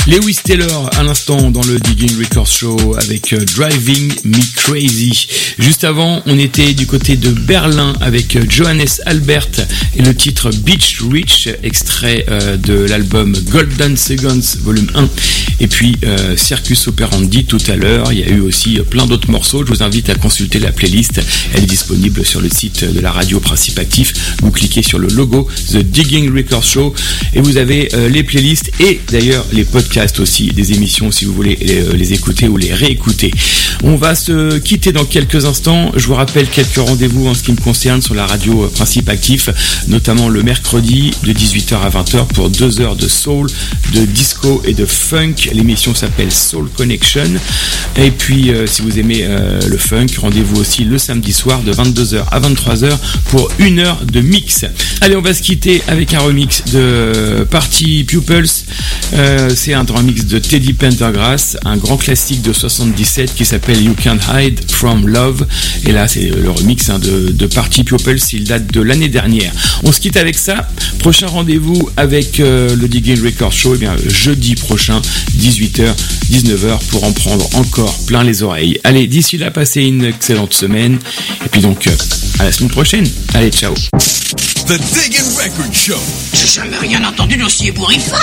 Lewis Taylor à l'instant dans le Digging Records Show avec Driving Me Crazy. Juste avant, on était du côté de Berlin avec Johannes Albert et le titre Beach Reach, extrait de l'album Golden Seconds volume 1. Et puis Circus Operandi tout à l'heure. Il y a eu aussi plein d'autres morceaux. Je vous invite à consulter la playlist. Elle est disponible sur le site de la radio Principe Actif. Vous cliquez sur le logo The Digging Records Show et vous avez les playlists et d'ailleurs les podcasts aussi des émissions si vous voulez les écouter ou les réécouter. On va se quitter dans quelques instants. Je vous rappelle quelques rendez-vous en ce qui me concerne sur la radio Principe Actif, notamment le mercredi de 18h à 20h pour 2 heures de soul, de disco et de funk. L'émission s'appelle Soul Connection. Et puis si vous aimez le funk, rendez-vous aussi le samedi soir de 22h à 23h pour 1 heure de mix. Allez, on va se quitter avec un remix de Party Pupils. C'est un remix de Teddy Pendergrass, un grand classique de 77 qui s'appelle You Can't Hide From Love. Et là, c'est le remix de Party Pupils, il date de l'année dernière. On se quitte avec ça. Prochain rendez-vous avec le Digging Records Show, jeudi prochain, 18h, 19h, pour en prendre encore plein les oreilles. Allez, d'ici là, passez une excellente semaine. Et puis donc, à la semaine prochaine. Allez, ciao. The Digging Records Show. J'ai jamais rien entendu d'aussi ébouriffant.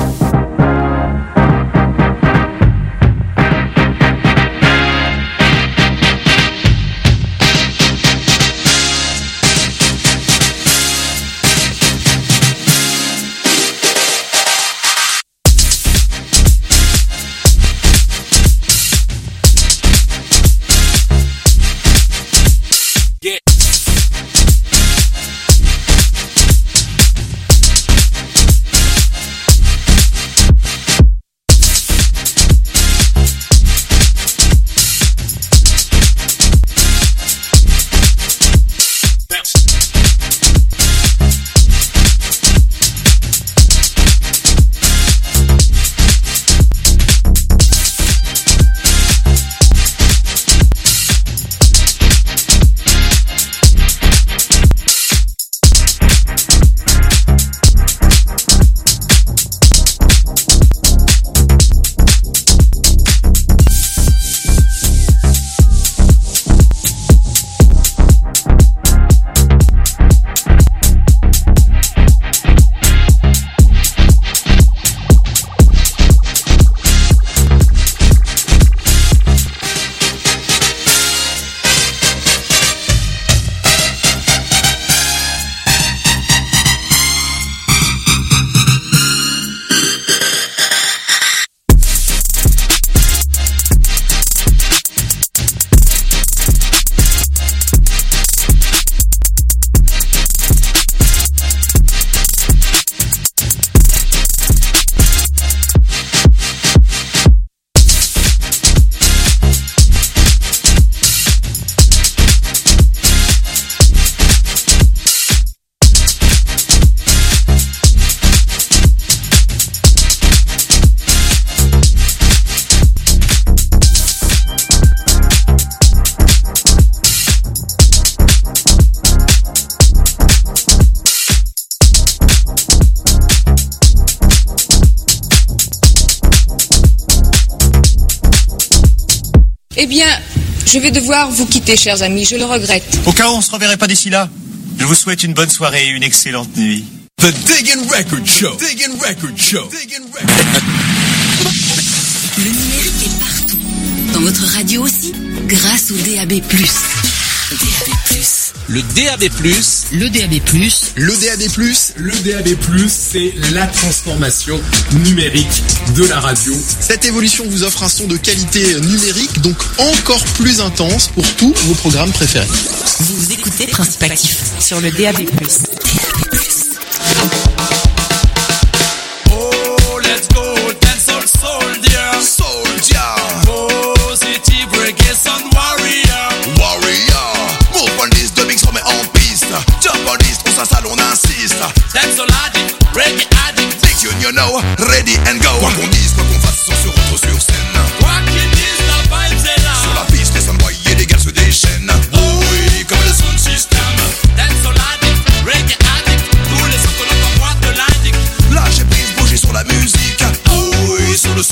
Eh bien, je vais devoir vous quitter, chers amis, je le regrette. Au cas où on ne se reverrait pas d'ici là, je vous souhaite une bonne soirée et une excellente nuit. The Digging Records Show. Digging Records Show. Digging Records. Le numérique est partout. Dans votre radio aussi, grâce au DAB+. DAB+. Le DAB+. Le DAB+. Le DAB+. Le DAB+, c'est la transformation numérique de la radio. Cette évolution vous offre un son de qualité numérique, donc encore plus intense pour tous vos programmes préférés. Vous écoutez Principe Actif sur le DAB+. Oh, let's go, dance all soldier. Soldier. Positive reggae sound warrior. Warrior. Move on this, dubbing sur mes en piste. Jump on this, on s'installe, on insiste. Dance all addict, reggae addict. Big tune, you know, ready and go. Quoi qu'on dise, quoi qu'on fasse, on se retrouve sur scène. Quoi qu'ils disent, la vibe c'est là. Sur la piste, les soundboys et les gars se déchaînent. Oh oui, comme le sound system. Dance all addict, reggae addict. Tous les sons que l'on envoie de l'addict. Lâchez prise, bougez sur la musique. Oh oui, sur le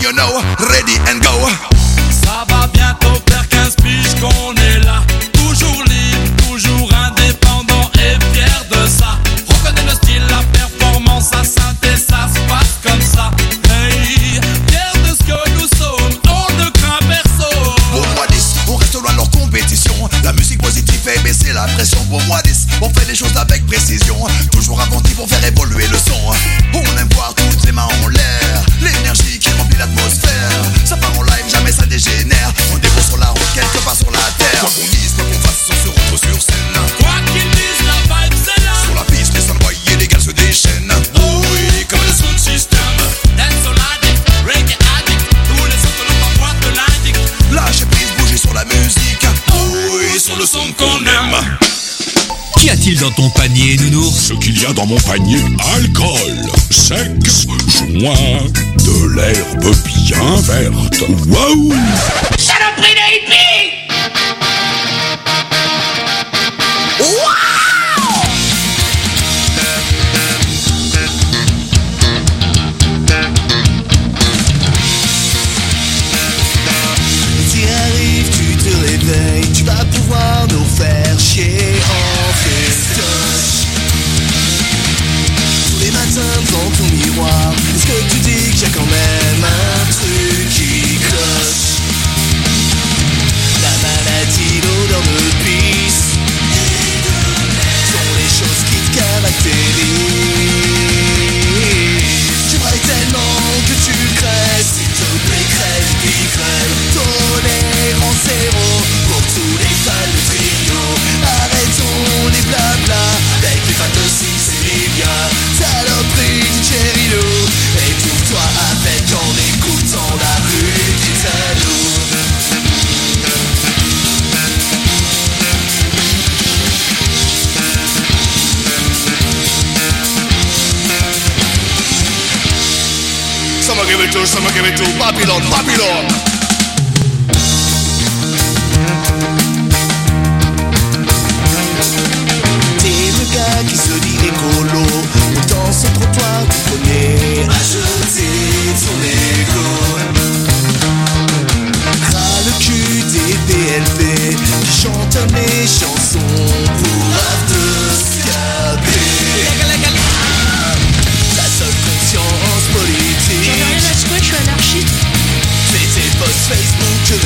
you know, ready and go. Ça va bientôt faire 15 piges qu'on est là. Toujours libre, toujours indépendant et fier de ça. Reconnais le style, la performance, la synthé, ça se passe comme ça. Hey, fier de ce que nous sommes, on ne craint personne. Pour moi 10, on reste loin de leur compétition. La musique positive fait baisser la pression. Pour moi 10, on fait les choses avec précision. Toujours inventif pour faire évoluer le son. On aime voir toutes les mains en l'air, l'énergie qui remplit l'atmosphère. Ça part en live, jamais ça dégénère. On déroule sur la route, quelque part sur la terre. Quoi qu'on dise, quoi qu'on fasse, on se retrouve sur scène. Quoi qu'ils disent, la vibe c'est là. Sur la piste, les soundboys et les gars se déchaînent. Oh oui, comme le sound system. Dancehall addict, reggae addict. Tous les sons que l'on t'envoie te l'indiquent. Lâchez prise, bougez sur la musique. Oh oui, sur le son qu'on aime. Qu'y a-t-il dans ton panier, nounours? Ce qu'il y a dans mon panier, alcool, sexe, joint, de l'herbe bien verte. Waouh! Saloperie de hippie! Si arrive, tu te réveilles, tu vas pouvoir nous faire chier en festoche. Tous les matins devant ton miroir, est-ce que tu dis qu'il y a quand même un truc qui cloche? La maladie, l'odeur de pisse sont les choses qui te caractérisent. J'aimerais tellement que tu crèves, s'il te plaît crève, puis crève. Tolérance zéro pour tous les fans de trio. Arrêtons les blabla avec les fans de Six et Lilia. Saloperie du Cherry Lou, étouffe-toi avec en écoutant la rue du Talou. Someone give it to Babylon, Babylon. T'es le gars qui se dit écolo, dans ce trottoir tu connais à jeter ton ego. Ras le cul des PLP qui chantent mes chansons pour after-scabé. La seule conscience politique. J'en ai rien à secouer, je suis anarchiste. C'est tes posts Facebook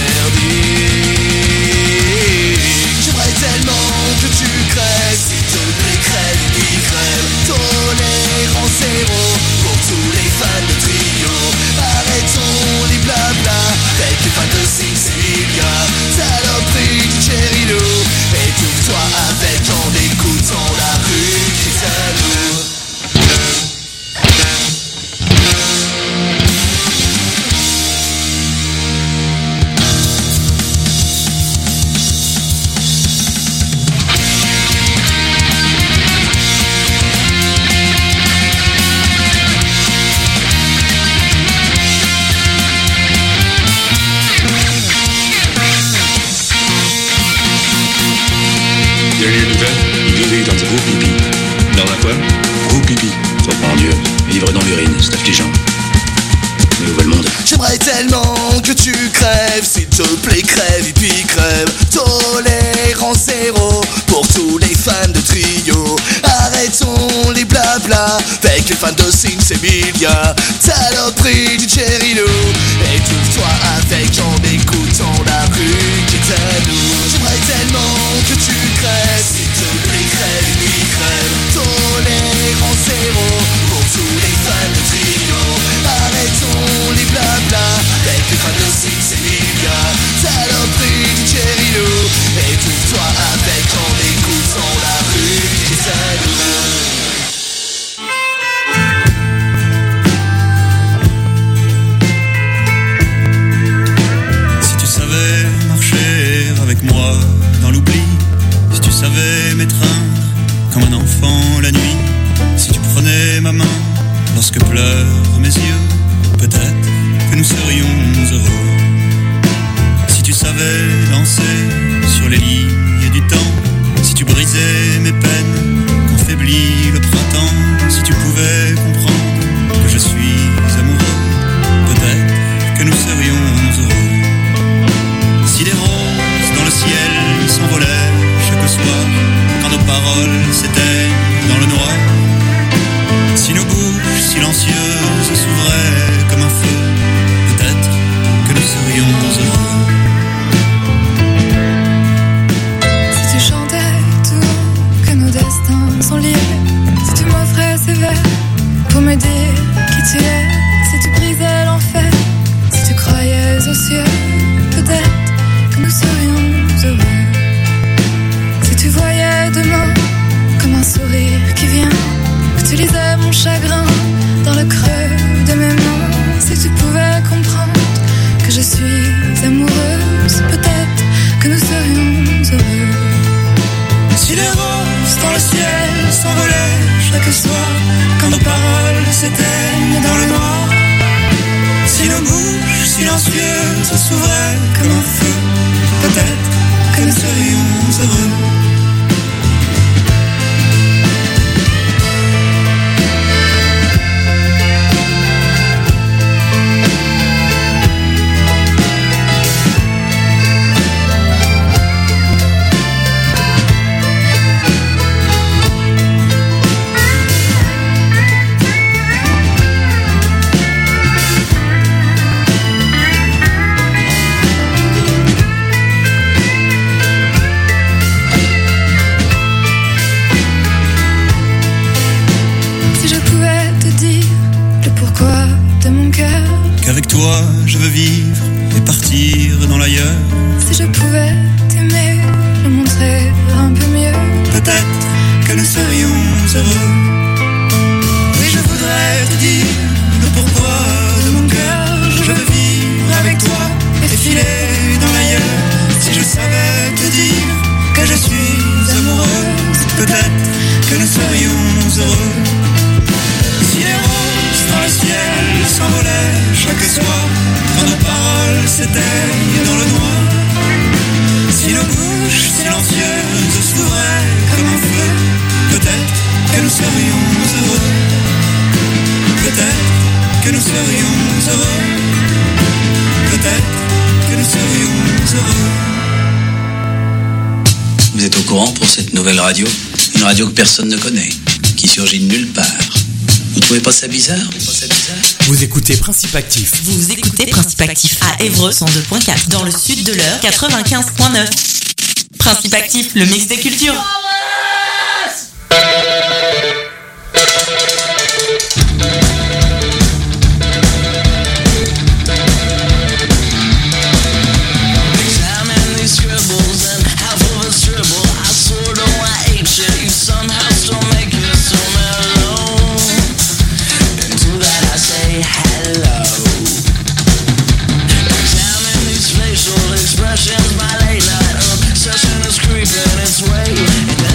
merdiques. J'aimerais tellement que tu crèves, s'il te plaît crève, puis crève. Tolérance zéro pour tous les fans de trio. Arrêtons les blabla avec les fans de Six et Lilia. Saloperie du Cherry Lou, étouffe-toi avec en écoutant la rue qui t'alloue. Dernière nouvelle, il vivait dans un gros pipi. Dans la quoi? Gros pipi. Faut mon Dieu, vivre dans l'urine, c'est affligeant. Nouvel monde. J'aimerais tellement que tu crèves, s'il te plaît crève et puis crève. Tolérance zéro pour tous les fans de trio. Arrêtons les blabla avec les fans de Six et Lilia. Saloperie du Cherry Lou, étouffe-toi avec en écoutant la rue qui t'alloue. J'aimerais tellement que tu crèves, s'il te plaît crève et puis crève. Tolérance zéro pour tous les fans de trio. Arrêtons les blabla avec les fans de Six et Lilia. Saloperie du Cherry Lou, étouffe-toi avec en écoutant la rue qui t'alloue. silencieuse s'ouvrait comme un feu. Peut-être que nous serions heureux. Qu'avec toi je veux vivre et partir dans l'ailleurs. Si je pouvais t'aimer, le montrer un peu mieux. Peut-être que nous serions heureux. Oui, je voudrais te dire le pourquoi de mon cœur. Je veux vivre avec toi et filer dans l'ailleurs. Si je savais te dire que je suis amoureuse, peut-être que nous serions heureux. Si les roses dans le ciel s'envolaient chaque soir, quand nos paroles s'éteignent dans le noir, si nos bouches silencieuses s'ouvraient comme un feu, peut-être que nous serions heureux. Peut-être que nous serions heureux. Peut-être que nous serions heureux. Vous êtes au courant pour cette nouvelle radio? Une radio que personne ne connaît, qui surgit de nulle part. Vous trouvez pas ça bizarre? Vous écoutez Principe Actif. Vous écoutez Principe Actif à Évreux 102.4, dans le sud de l'Eure 95.9. Principe Actif, le mix des cultures. Expressions by late night obsession is creeping its way.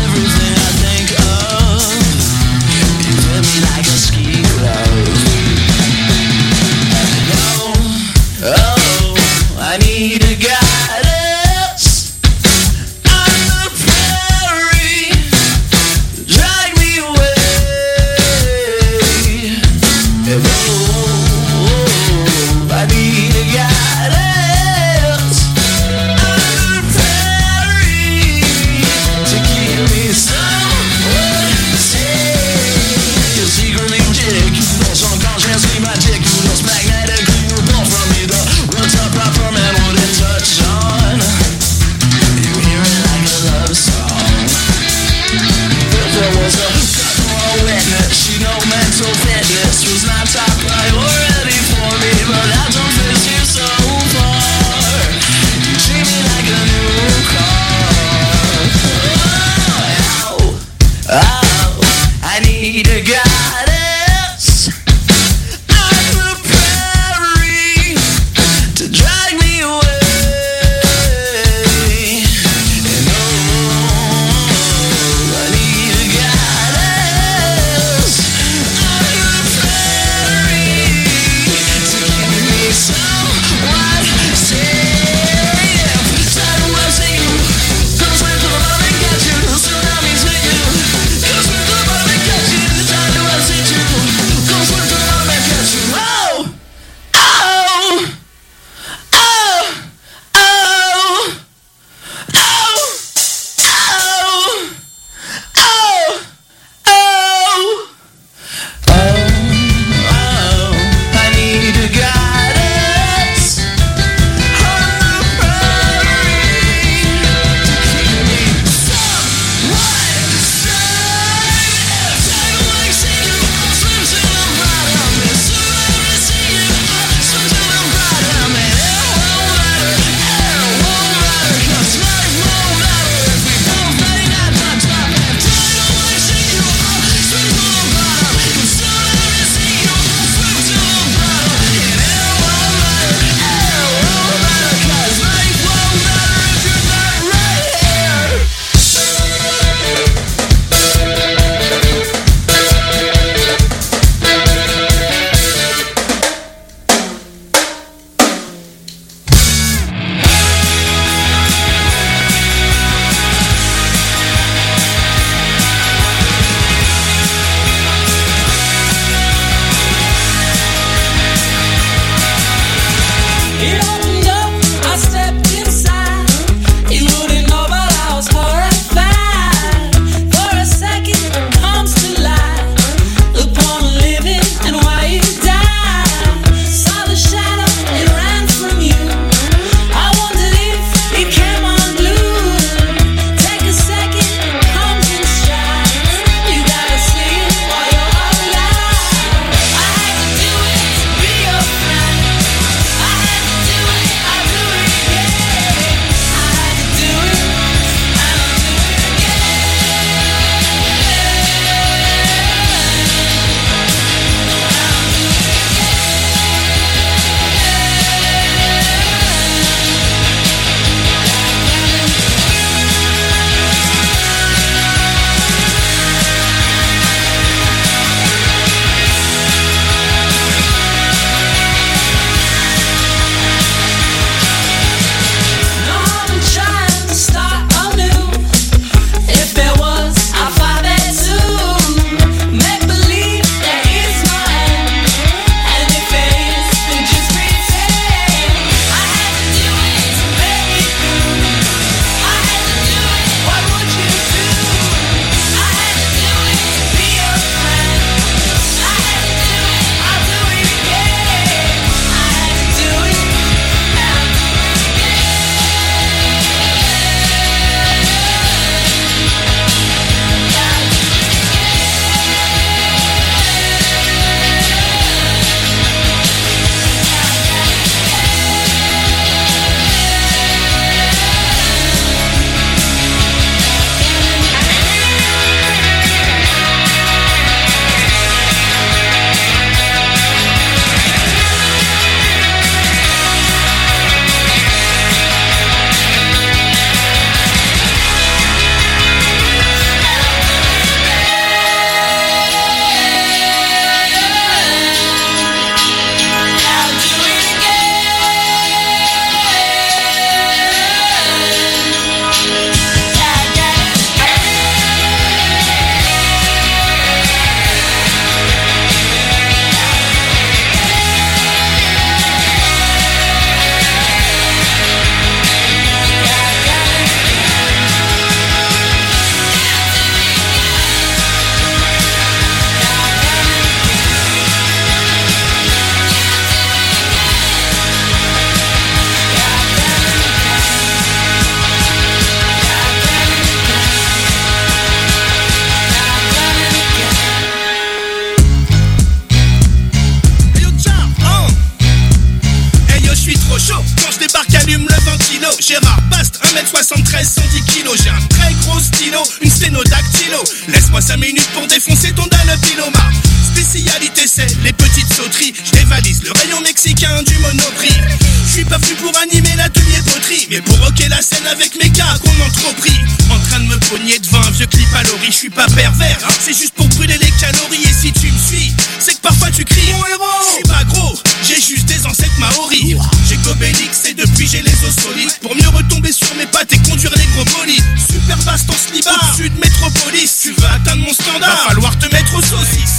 1m73, 110 kilos. J'ai un très gros stylo, une sténodactylo. Laisse-moi 5 minutes pour défoncer ton Dunlop-Iloma. Spécialité c'est les petites sauteries. Je dévalise le rayon mexicain du Monoprix. Je suis pas venu pour animer l'atelier poterie, mais pour rocker la scène avec mes gars qu'on entrepris. En train de me pogner devant un vieux clip à l'ori. Je suis pas pervers, hein, c'est juste pour brûler les calories. Et si tu me suis, c'est que parfois tu cries mon héros. Je suis pas gros, j'ai juste des ancêtres maoris. J'ai Gobélix et depuis j'ai les os solides. Pour mieux retomber sur mes pattes et conduire les gros bolides. Super vaste en slibard, au-dessus de Métropolis. Tu veux atteindre mon standard, va falloir te mettre aux saucisses.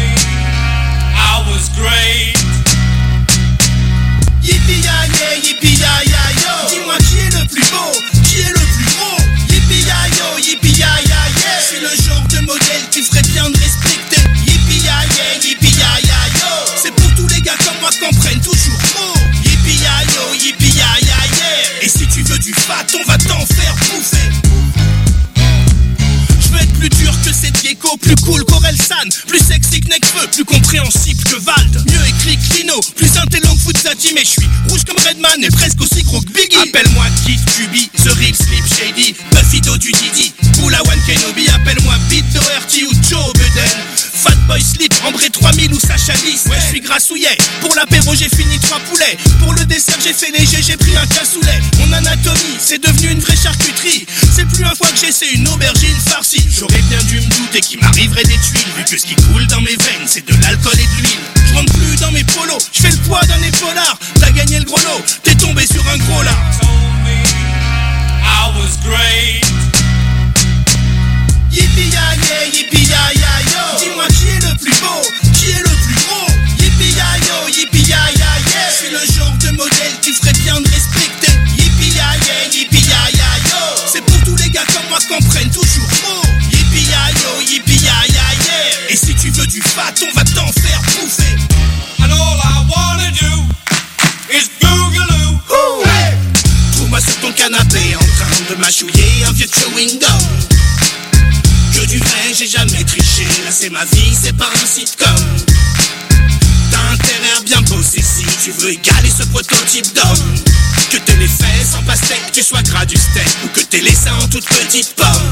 I was great. Yippee-ya-yeah, yippee-ya-ya-yo. Dis-moi qui est le plus beau, qui est le plus gros. Yippee-ya-yo, yippee-ya-ya-yeah. Je suis le genre de modèle qui ferait bien de respecter. Yippee-ya-yeah, yippee-ya-ya-yo. C'est pour tous les gars comme moi qu'on prenne toujours trop. Yippee-ya-yo, yippee-ya-ya-yeah. Et si tu veux du fat, on va t'en faire bouffer. Je veux être plus dur que cette gecko, plus cool qu'Orelsan, plus sexy que Nekfeu, plus compréhensible que Vald. Mieux écrit que Lino, plus intello que Foutzati, mais je suis rouge comme Redman et presque aussi gros que Biggie. Appelle-moi Kid Cubi, The Real Slim Shady, Buffy du Didi, Boulawan Kenobi. Appelle-moi Pete Doherty ou Joe Budden, Fatboy Slim, André 3000 ou Sacha Lys. Ouais, je suis grassouillet, pour l'apéro j'ai fini 3 poulets. Pour le dessert j'ai fait léger, j'ai pris un cassoulet. Mon anatomie, c'est devenu une vraie charcuterie. C'est plus un foie que j'essaie une aubergine farcie. J'aurais bien dû me douter qu'il m'arriverait des tuiles, vu que ce qui coule dans mes veines c'est de l'alcool et de l'huile. Je rentre plus dans mes polos, je fais le poids d'un épaulard. T'as gagné le gros lot, t'es tombé sur un gros là. I was great. Yippee-ya-yeah, yippee-ya-ya-yo. Dis-moi qui est le plus beau, qui est le plus gros. Yippee-ya-yo, yippee-ya-ya-yeah. Je suis le genre de modèle qui ferait bien de respecter. Yippee-ya-yeah, yippee-ya-ya-yo. C'est pour tous les gars comme moi qu'on prenne toujours trop. Yippee-ya-yo, yippee-ya-ya-yeah. Et si tu veux du fat, on va t'en faire bouffer. And all I wanna do is boogaloo. Hey! Trouve-moi sur ton canapé en train de mâchouiller un vieux chewing gum. Que du vrai, j'ai jamais triché. Là c'est ma vie, c'est pas un sitcom. T'as intérêt à bien bosser si tu veux égaler ce prototype d'homme. Que t'aies les fesses en pastèque, que tu sois gras du steak, ou que t'aies les seins en toute petite pomme.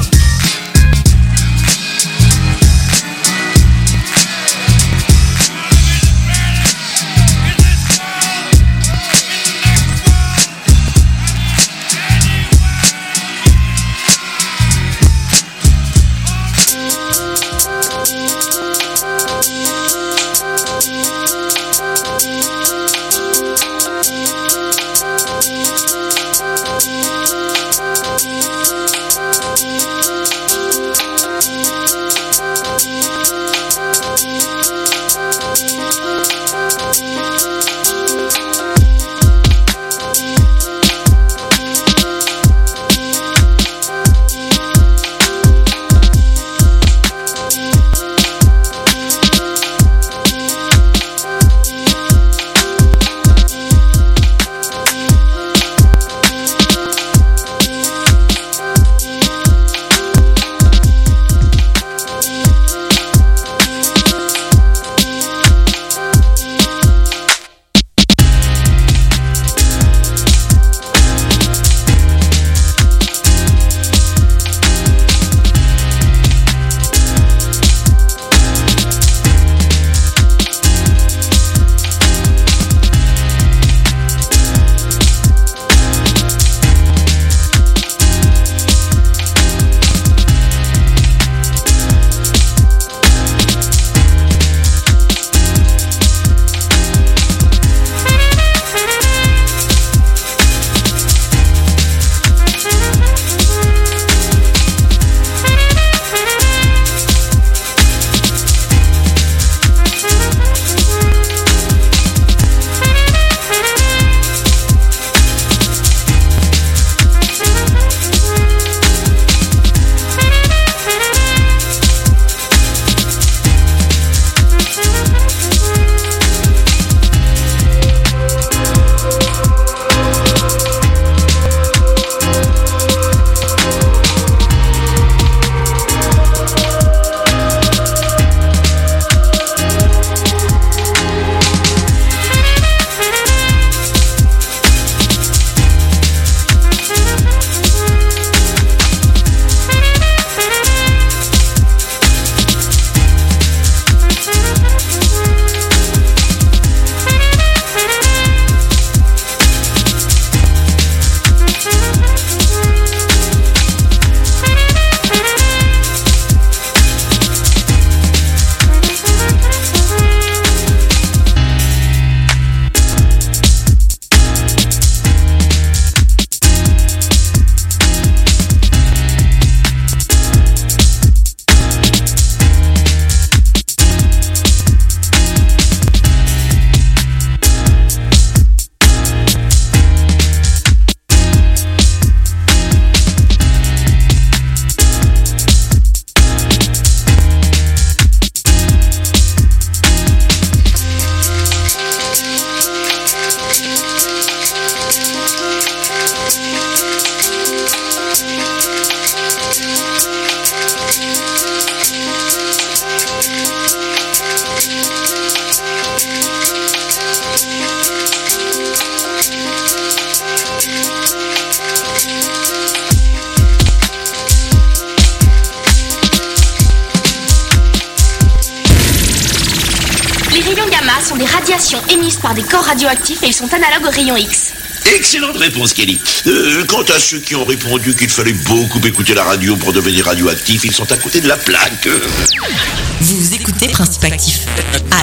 rayons gamma sont des radiations émises par des corps radioactifs et ils sont analogues aux rayons X. Excellente réponse, Kelly. Quant à ceux qui ont répondu qu'il fallait beaucoup écouter la radio pour devenir radioactif, ils sont à côté de la plaque. Vous écoutez Principe Actif.